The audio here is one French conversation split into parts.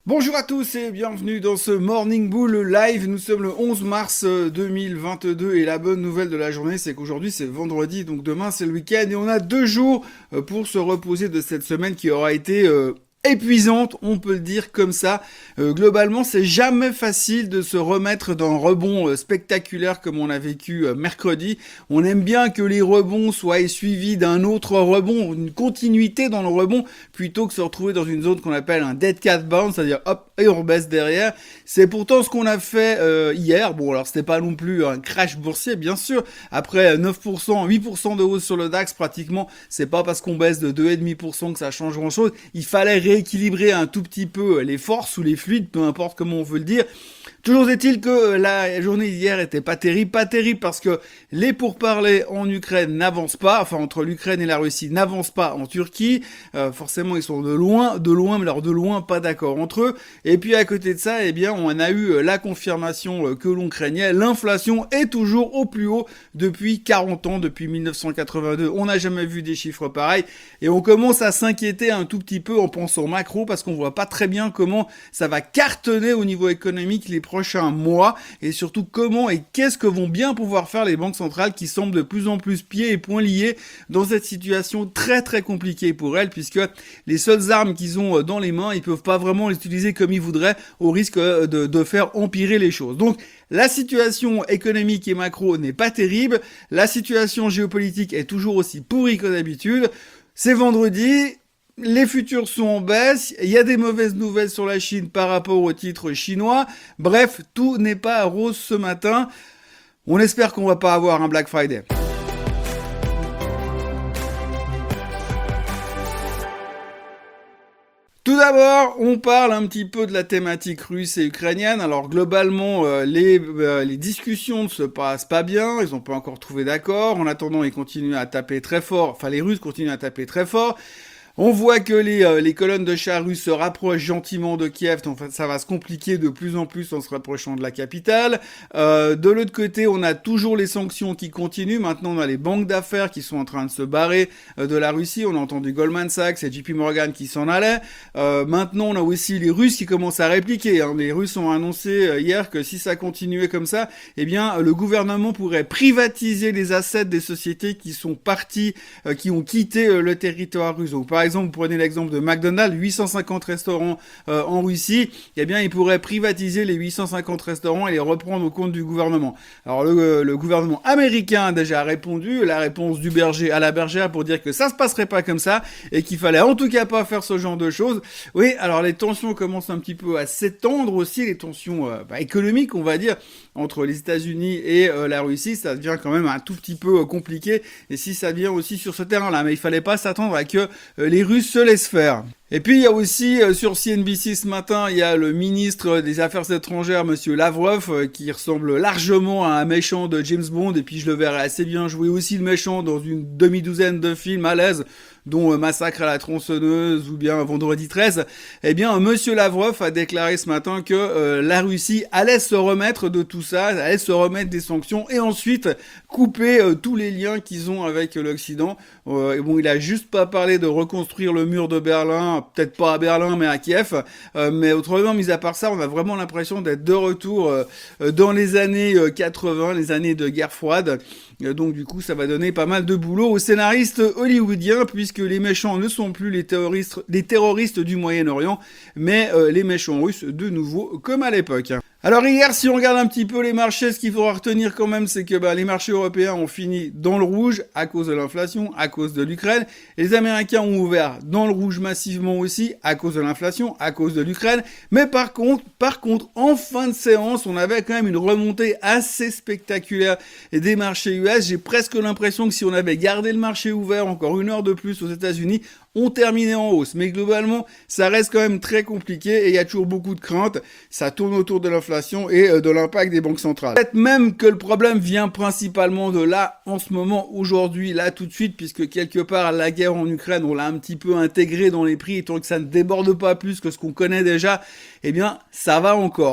Bonjour à tous et bienvenue dans ce Morning Bull Live. Nous sommes le 11 mars 2022 et la bonne nouvelle de la journée, c'est qu'aujourd'hui c'est vendredi, donc demain c'est le week-end et on a 2 jours pour se reposer de cette semaine qui aura été épuisante, on peut le dire comme ça. Globalement, c'est jamais facile de se remettre d'un rebond spectaculaire comme on a vécu mercredi. On aime bien que les rebonds soient suivis d'un autre rebond, une continuité dans le rebond, plutôt que se retrouver dans une zone qu'on appelle un dead cat bounce, c'est-à-dire hop, et on baisse derrière. C'est pourtant ce qu'on a fait hier. Bon, alors c'était pas non plus un crash boursier, bien sûr. Après 9%, 8% de hausse sur le DAX, pratiquement, c'est pas parce qu'on baisse de 2,5% que ça change grand-chose. Il fallait rééquilibrer un tout petit peu les forces ou les fluides, peu importe comment on veut le dire. Toujours est-il que la journée d'hier était pas terrible parce que les pourparlers en Ukraine n'avancent pas, enfin entre l'Ukraine et la Russie n'avancent pas en Turquie. Forcément, ils sont de loin, mais alors de loin pas d'accord entre eux. Et puis à côté de ça, eh bien, on a eu la confirmation que l'on craignait. L'inflation est toujours au plus haut depuis 40 ans, depuis 1982. On n'a jamais vu des chiffres pareils et on commence à s'inquiéter un tout petit peu en pensant macro parce qu'on voit pas très bien comment ça va cartonner au niveau économique les prochains mois et surtout comment et qu'est-ce que vont bien pouvoir faire les banques centrales qui semblent de plus en plus pieds et poings liés dans cette situation très très compliquée pour elles puisque les seules armes qu'ils ont dans les mains, ils peuvent pas vraiment les utiliser comme ils voudraient au risque de faire empirer les choses. Donc la situation économique et macro n'est pas terrible, la situation géopolitique est toujours aussi pourrie que d'habitude. C'est vendredi. Les futurs sont en baisse, il y a des mauvaises nouvelles sur la Chine par rapport au titre chinois. Bref, tout n'est pas rose ce matin. On espère qu'on va pas avoir un Black Friday. Tout d'abord, on parle un petit peu de la thématique russe et ukrainienne. Alors globalement, les discussions ne se passent pas bien, ils n'ont pas encore trouvé d'accord. En attendant, ils continuent à taper très fort, enfin les Russes continuent à taper très fort. On voit que les colonnes de chars russes se rapprochent gentiment de Kiev, donc ça va se compliquer de plus en plus en se rapprochant de la capitale. De l'autre côté, on a toujours les sanctions qui continuent. Maintenant, on a les banques d'affaires qui sont en train de se barrer de la Russie. On a entendu Goldman Sachs et JP Morgan qui s'en allaient. Maintenant, on a aussi les Russes qui commencent à répliquer. Les Russes ont annoncé hier que si ça continuait comme ça, eh bien, le gouvernement pourrait privatiser les assets des sociétés qui sont parties, qui ont quitté le territoire russe. Donc, par exemple, vous prenez l'exemple de McDonald's, 850 restaurants en Russie, eh bien, ils pourraient privatiser les 850 restaurants et les reprendre au compte du gouvernement. Alors, le gouvernement américain a déjà répondu, la réponse du berger à la bergère pour dire que ça se passerait pas comme ça et qu'il fallait en tout cas pas faire ce genre de choses. Oui, alors les tensions commencent un petit peu à s'étendre aussi, les tensions économiques, on va dire, entre les États-Unis et la Russie, ça devient quand même un tout petit peu compliqué. Et si ça vient aussi sur ce terrain-là, mais il fallait pas s'attendre à que les Russes se laissent faire. Et puis il y a aussi sur CNBC ce matin, il y a le ministre des Affaires étrangères, monsieur Lavrov, qui ressemble largement à un méchant de James Bond, et puis je le verrai assez bien jouer aussi le méchant dans une demi-douzaine de films à l'aise, dont Massacre à la tronçonneuse ou bien Vendredi 13. Eh bien, monsieur Lavrov a déclaré ce matin que la Russie allait se remettre de tout ça, allait se remettre des sanctions et ensuite couper tous les liens qu'ils ont avec l'Occident. Bon, il a juste pas parlé de reconstruire le mur de Berlin, peut-être pas à Berlin, mais à Kiev. Mais autrement, mis à part ça, on a vraiment l'impression d'être de retour dans les années 80, les années de guerre froide. Donc du coup, ça va donner pas mal de boulot aux scénaristes hollywoodiens, puisque les méchants ne sont plus les terroristes du Moyen-Orient, mais les méchants russes de nouveau, comme à l'époque. Alors hier, si on regarde un petit peu les marchés, ce qu'il faudra retenir quand même, c'est que les marchés européens ont fini dans le rouge à cause de l'inflation, à cause de l'Ukraine. Et les Américains ont ouvert dans le rouge massivement aussi à cause de l'inflation, à cause de l'Ukraine. Mais par contre, en fin de séance, on avait quand même une remontée assez spectaculaire des marchés US. J'ai presque l'impression que si on avait gardé le marché ouvert encore une heure de plus aux États-Unis, on terminait en hausse. Mais globalement, ça reste quand même très compliqué et il y a toujours beaucoup de craintes. Ça tourne autour de l'inflation et de l'impact des banques centrales. Peut-être même que le problème vient principalement de là, en ce moment, aujourd'hui, là, tout de suite, puisque quelque part, la guerre en Ukraine, on l'a un petit peu intégré dans les prix, et tant que ça ne déborde pas plus que ce qu'on connaît déjà, eh bien, ça va encore.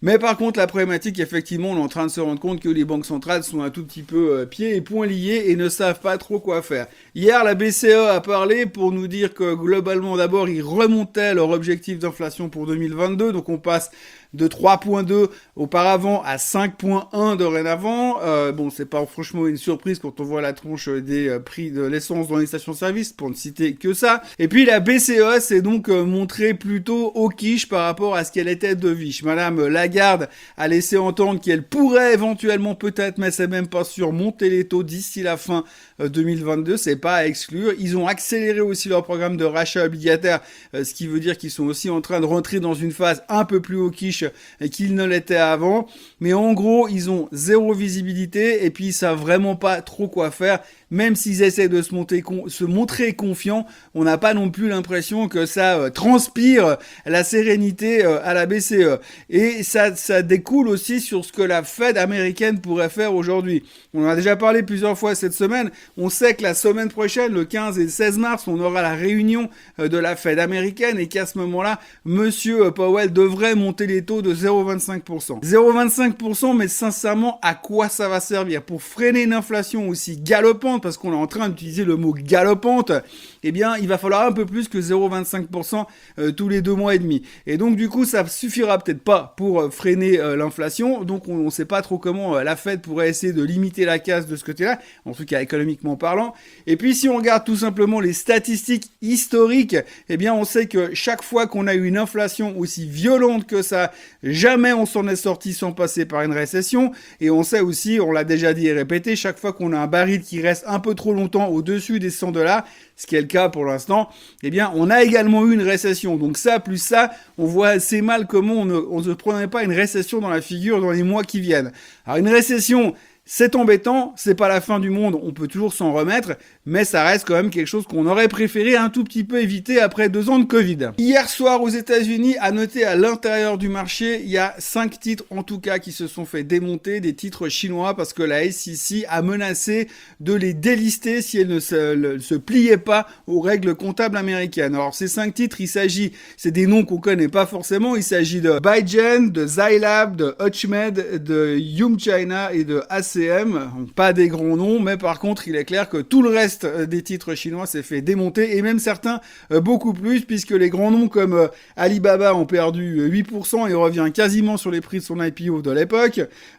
Mais par contre, la problématique, effectivement, on est en train de se rendre compte que les banques centrales sont un tout petit peu pieds et poings liés et ne savent pas trop quoi faire. Hier, la BCE a parlé pour nous dire que globalement, d'abord, ils remontaient leur objectif d'inflation pour 2022. Donc on passe de 3,2 auparavant à 5,1 dorénavant. Bon, c'est pas franchement une surprise quand on voit la tronche des prix de l'essence dans les stations-service, pour ne citer que ça. Et puis la BCE s'est donc montrée plutôt au quiche par rapport à ce qu'elle était de viche. Madame Lagarde a laissé entendre qu'elle pourrait éventuellement, peut-être, mais c'est même pas sûr, monter les taux d'ici la fin 2022. C'est pas à exclure. Ils ont accéléré aussi leur programme de rachat obligataire, ce qui veut dire qu'ils sont aussi en train de rentrer dans une phase un peu plus au quiche qu'ils ne l'étaient avant. Mais en gros, ils ont zéro visibilité et puis ils savent vraiment pas trop quoi faire. Même s'ils essaient de se montrer confiants, on n'a pas non plus l'impression que ça transpire la sérénité à la BCE. Et ça découle aussi sur ce que la Fed américaine pourrait faire aujourd'hui. On en a déjà parlé plusieurs fois cette semaine. On sait que la semaine prochaine, le 15 et le 16 mars, on aura la réunion de la Fed américaine et qu'à ce moment-là, Monsieur Powell devrait monter les taux de 0,25%. 0,25%, mais sincèrement, à quoi ça va servir? Pour freiner une inflation aussi galopante, parce qu'on est en train d'utiliser le mot galopante, eh bien, il va falloir un peu plus que 0,25% tous les 2 mois et demi. Et donc, du coup, ça suffira peut-être pas pour freiner l'inflation. Donc, on ne sait pas trop comment la Fed pourrait essayer de limiter la casse de ce côté-là, en tout cas économiquement parlant. Et puis, si on regarde tout simplement les statistiques historiques, eh bien, on sait que chaque fois qu'on a eu une inflation aussi violente que ça, jamais on s'en est sorti sans passer par une récession. Et on sait aussi, on l'a déjà dit et répété, chaque fois qu'on a un baril qui reste un peu trop longtemps au-dessus des $100, ce qui est le cas pour l'instant, eh bien, on a également eu une récession. Donc ça, plus ça, on voit assez mal comment on ne se prenait pas une récession dans la figure dans les mois qui viennent. Alors une récession, c'est embêtant, c'est pas la fin du monde, on peut toujours s'en remettre, mais ça reste quand même quelque chose qu'on aurait préféré un tout petit peu éviter après 2 ans de Covid. Hier soir aux États-Unis, à noter à l'intérieur du marché, il y a 5 titres en tout cas qui se sont fait démonter, des titres chinois, parce que la SEC a menacé de les délister si elles ne se pliaient pas aux règles comptables américaines. Alors ces 5 titres, c'est des noms qu'on connaît pas forcément, il s'agit de Baijian, de Zai Lab, de Hutchmed, de Yum China et de ACM. Pas des grands noms, mais par contre, il est clair que tout le reste des titres chinois s'est fait démonter, et même certains beaucoup plus, puisque les grands noms comme Alibaba ont perdu 8% et revient quasiment sur les prix de son IPO de l'époque.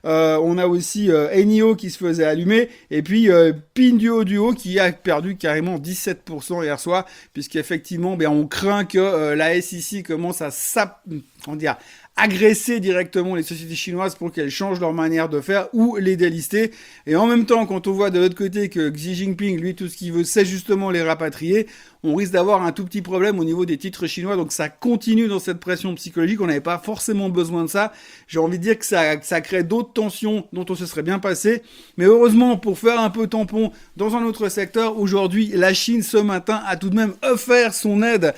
On a aussi Enio qui se faisait allumer, et puis Pinduoduo qui a perdu carrément 17% hier soir, puisqu'effectivement, on craint que la SEC commence à agresser directement les sociétés chinoises pour qu'elles changent leur manière de faire ou les délister. Et en même temps, quand on voit de l'autre côté que Xi Jinping, lui, tout ce qu'il veut, c'est justement les rapatrier, on risque d'avoir un tout petit problème au niveau des titres chinois. Donc ça continue dans cette pression psychologique. On n'avait pas forcément besoin de ça. J'ai envie de dire que ça crée d'autres tensions dont on se serait bien passé. Mais heureusement, pour faire un peu tampon dans un autre secteur, aujourd'hui, la Chine, ce matin, a tout de même offert son aide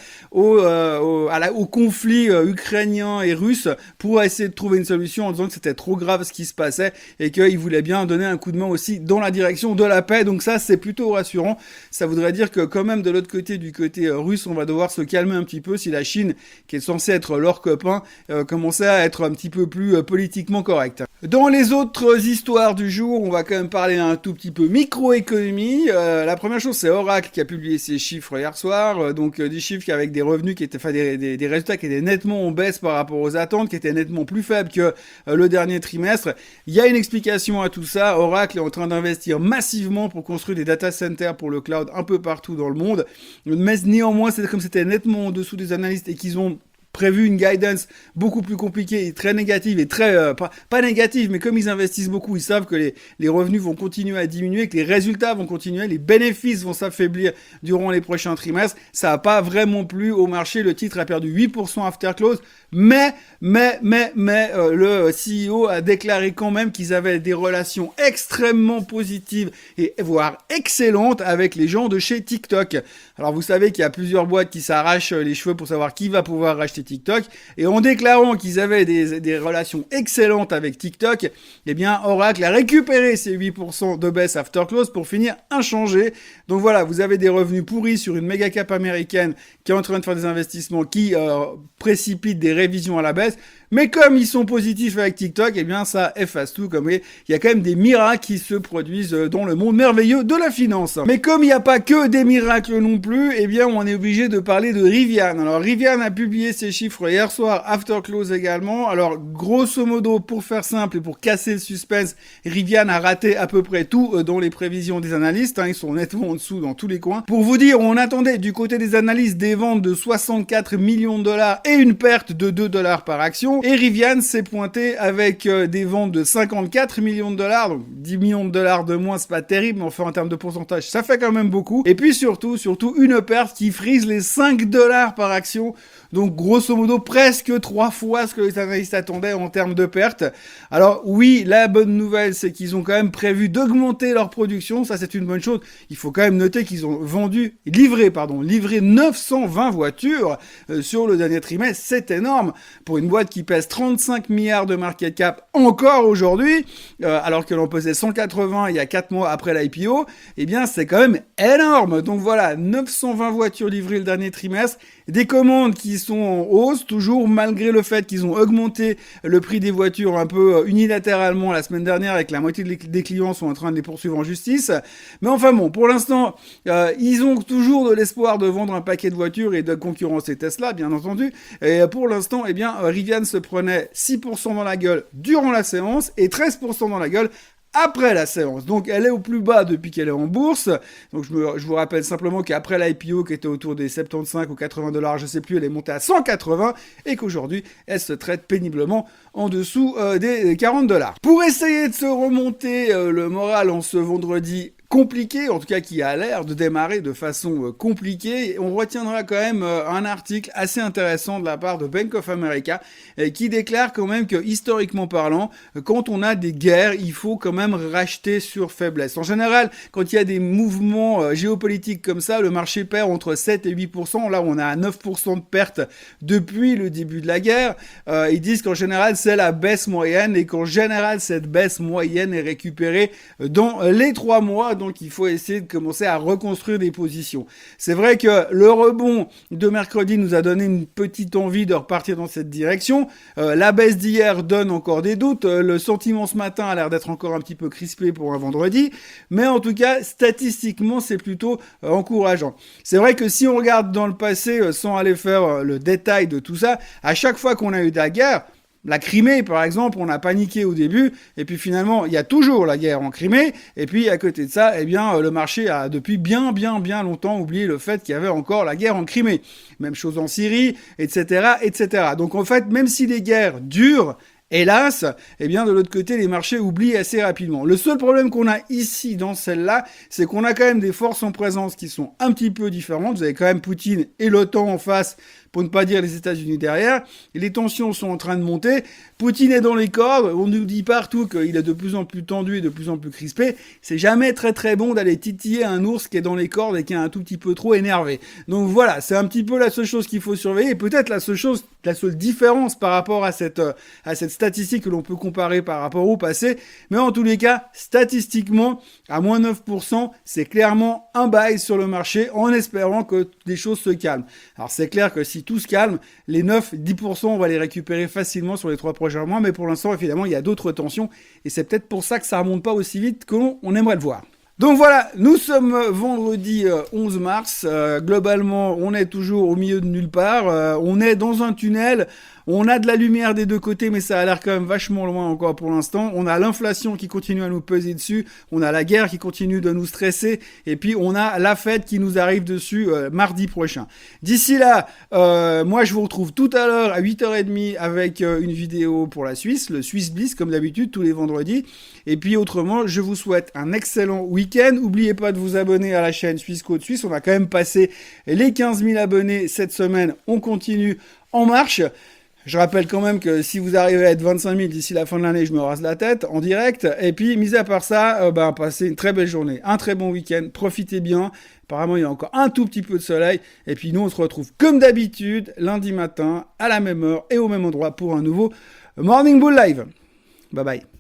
au conflit ukrainien et russe pour essayer de trouver une solution en disant que c'était trop grave ce qui se passait et qu'il voulait bien donner un coup de main aussi dans la direction de la paix. Donc ça, c'est plutôt rassurant. Ça voudrait dire que quand même de l'autre côté, du côté russe, on va devoir se calmer un petit peu si la Chine, qui est censée être leur copain, commençait à être un petit peu plus politiquement correcte. Dans les autres histoires du jour, on va quand même parler un tout petit peu microéconomie. La première chose, c'est Oracle qui a publié ses chiffres hier soir, donc des chiffres avec des revenus qui étaient, des résultats qui étaient nettement en baisse par rapport aux attentes, qui étaient nettement plus faibles que le dernier trimestre. Il y a une explication à tout ça. Oracle est en train d'investir massivement pour construire des data centers pour le cloud un peu partout dans le monde. Mais néanmoins, c'est comme c'était nettement en dessous des analystes et qu'ils ont prévu une guidance beaucoup plus compliquée et très négative et très pas négative, mais comme ils investissent beaucoup, ils savent que les revenus vont continuer à diminuer, que les résultats vont continuer, les bénéfices vont s'affaiblir durant les prochains trimestres. Ça n'a pas vraiment plu au marché. Le titre a perdu 8% after close, mais le CEO a déclaré quand même qu'ils avaient des relations extrêmement positives et voire excellentes avec les gens de chez TikTok. Alors vous savez qu'il y a plusieurs boîtes qui s'arrachent les cheveux pour savoir qui va pouvoir racheter TikTok, et en déclarant qu'ils avaient des relations excellentes avec TikTok, eh bien Oracle a récupéré ces 8% de baisse after close pour finir inchangé. Donc voilà, vous avez des revenus pourris sur une méga cap américaine qui est en train de faire des investissements qui précipitent des révisions à la baisse. Mais comme ils sont positifs avec TikTok, eh bien ça efface tout. Comme vous voyez, il y a quand même des miracles qui se produisent dans le monde merveilleux de la finance. Mais comme il n'y a pas que des miracles non plus, eh bien on est obligé de parler de Rivian. Alors Rivian a publié ses chiffres hier soir, after close également. Alors grosso modo, pour faire simple et pour casser le suspense, Rivian a raté à peu près tout dans les prévisions des analystes. Ils sont nettement en dessous dans tous les coins. Pour vous dire, on attendait du côté des analystes des ventes de 64 millions de dollars et une perte de 2 dollars par action. Et Rivian s'est pointé avec des ventes de 54 millions de dollars, donc 10 millions de dollars de moins, c'est pas terrible, mais enfin en termes de pourcentage, ça fait quand même beaucoup. Et puis surtout une perte qui frise les 5 dollars par action. Donc grosso modo presque 3 fois ce que les analystes attendaient en termes de pertes. Alors oui, la bonne nouvelle c'est qu'ils ont quand même prévu d'augmenter leur production, ça c'est une bonne chose. Il faut quand même noter qu'ils ont livré 920 voitures sur le dernier trimestre, c'est énorme pour une boîte qui pèse 35 milliards de market cap encore aujourd'hui, alors que l'on pesait 180 il y a 4 mois après l'IPO, eh bien c'est quand même énorme. Donc voilà, 920 voitures livrées le dernier trimestre, des commandes qui sont en hausse, toujours malgré le fait qu'ils ont augmenté le prix des voitures un peu unilatéralement la semaine dernière et que la moitié des clients sont en train de les poursuivre en justice. Mais enfin bon, pour l'instant, ils ont toujours de l'espoir de vendre un paquet de voitures et de concurrencer Tesla, bien entendu. Et pour l'instant, eh bien, Rivian se prenait 6% dans la gueule durant la séance et 13% dans la gueule après la séance. Donc elle est au plus bas depuis qu'elle est en bourse. Donc je vous rappelle simplement qu'après l'IPO qui était autour des 75 ou 80 dollars, je sais plus, elle est montée à 180 et qu'aujourd'hui elle se traite péniblement en dessous des 40 dollars. Pour essayer de se remonter le moral en ce vendredi compliqué, en tout cas qui a l'air de démarrer de façon compliquée. On retiendra quand même un article assez intéressant de la part de Bank of America qui déclare quand même que historiquement parlant, quand on a des guerres, il faut quand même racheter sur faiblesse. En général, quand il y a des mouvements géopolitiques comme ça, le marché perd entre 7 et 8%. Là, on a à 9% de perte depuis le début de la guerre. Ils disent qu'en général, c'est la baisse moyenne et qu'en général, cette baisse moyenne est récupérée dans les 3 mois. Donc il faut essayer de commencer à reconstruire des positions. C'est vrai que le rebond de mercredi nous a donné une petite envie de repartir dans cette direction. La baisse d'hier donne encore des doutes. Le sentiment ce matin a l'air d'être encore un petit peu crispé pour un vendredi. Mais en tout cas, statistiquement, c'est plutôt encourageant. C'est vrai que si on regarde dans le passé, sans aller faire le détail de tout ça, à chaque fois qu'on a eu de la guerre, la Crimée, par exemple, on a paniqué au début, et puis finalement, il y a toujours la guerre en Crimée, et puis à côté de ça, eh bien, le marché a depuis bien longtemps oublié le fait qu'il y avait encore la guerre en Crimée. Même chose en Syrie, etc., etc. Donc en fait, même si les guerres durent, hélas, eh bien, de l'autre côté, les marchés oublient assez rapidement. Le seul problème qu'on a ici, dans celle-là, c'est qu'on a quand même des forces en présence qui sont un petit peu différentes. Vous avez quand même Poutine et l'OTAN en face, pour ne pas dire les États-Unis derrière. Et les tensions sont en train de monter. Poutine est dans les cordes. On nous dit partout qu'il est de plus en plus tendu et de plus en plus crispé. C'est jamais très bon d'aller titiller un ours qui est dans les cordes et qui est un tout petit peu trop énervé. Donc voilà, c'est un petit peu la seule chose qu'il faut surveiller. Et peut-être la seule différence par rapport à cette statistique que l'on peut comparer par rapport au passé. Mais en tous les cas, statistiquement, à moins 9%, c'est clairement un buy sur le marché en espérant que les choses se calment. Alors c'est clair que si tout se calme, les 9-10%, on va les récupérer facilement sur les 3 prochains mois, mais pour l'instant, évidemment, il y a d'autres tensions, et c'est peut-être pour ça que ça remonte pas aussi vite qu'on aimerait le voir. Donc voilà, nous sommes vendredi 11 mars, globalement, on est toujours au milieu de nulle part, on est dans un tunnel. On a de la lumière des deux côtés, mais ça a l'air quand même vachement loin encore pour l'instant. On a l'inflation qui continue à nous peser dessus. On a la guerre qui continue de nous stresser. Et puis, on a la fête qui nous arrive dessus mardi prochain. D'ici là, moi, je vous retrouve tout à l'heure à 8h30 avec une vidéo pour la Suisse, le Swiss Bliss, comme d'habitude, tous les vendredis. Et puis, autrement, je vous souhaite un excellent week-end. N'oubliez pas de vous abonner à la chaîne Suisse Côte Suisse. On a quand même passé les 15 000 abonnés cette semaine. On continue en marche. Je rappelle quand même que si vous arrivez à être 25 000 d'ici la fin de l'année, je me rase la tête en direct. Et puis, mis à part ça, passez une très belle journée, un très bon week-end, profitez bien. Apparemment, il y a encore un tout petit peu de soleil. Et puis, nous, on se retrouve comme d'habitude, lundi matin, à la même heure et au même endroit pour un nouveau Morning Bull Live. Bye bye.